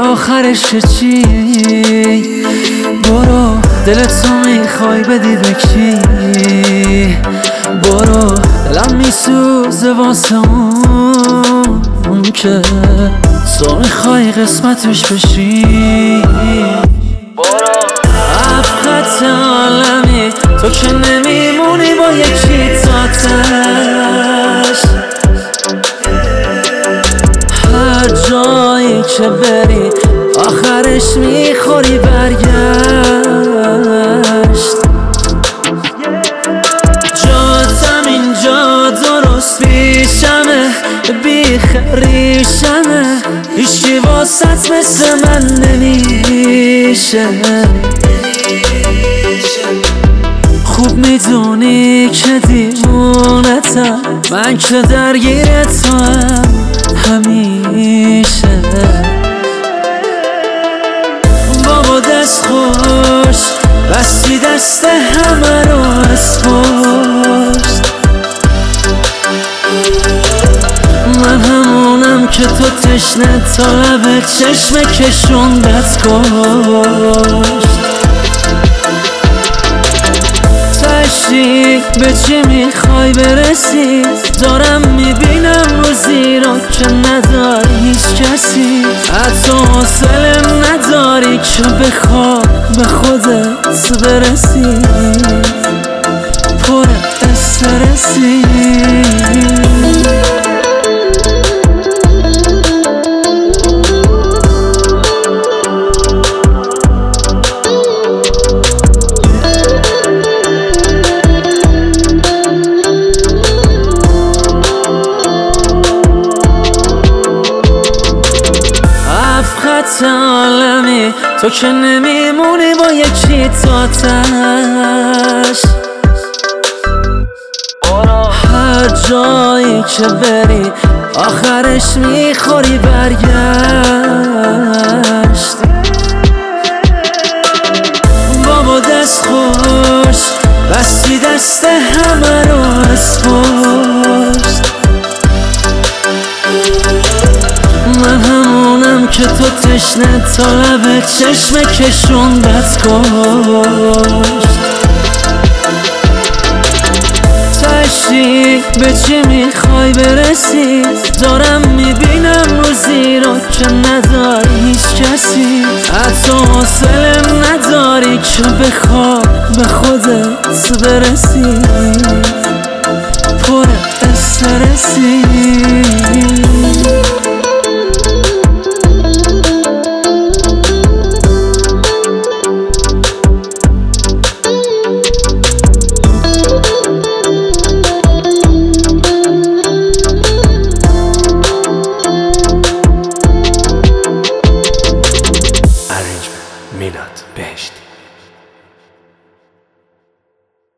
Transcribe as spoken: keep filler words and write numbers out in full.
آخرش چی؟ برو دلتو میخوای بدی به کی؟ برو دلم میسوزه واسه اون که تو میخوای قسمتش بشی. افقت عالمی تو که نمیمونی با یکی تاتش، هر جایی که بری آخرش میخوری برگشت. جاتم اینجا درست پیشمه، بیخریشمه، هیچکی واسط مثل من نمیشه. خوب میدونی که دیوونتم، من که درگیر تو هم همیشه. بابا دست خوش بستی دست همه رو از پشت، من همونم که تو تشنه تا لب چشم کشوندت کشت. تشتی به چی میخوای برسی؟ دارم میبینم روزی رو که نداری هیچ کسی، حتی حوصله نداری که بخواه به خودت برسی، پر استرسی. عالمی تو که نمیمونی با یکی تاتش، هر جایی که بری آخرش میخوری برگشت. بابا دست خوش بستی دست همه رو از پشت، من همونم که تو تشنه تا لب چشم کشوندت کشت. تشتی به چی میخوای برسی؟ دارم میبینم روزی رو که نداری هیچ کسی، حتی حوصله نداری که بخواه به خودت برسی، پر استرسی.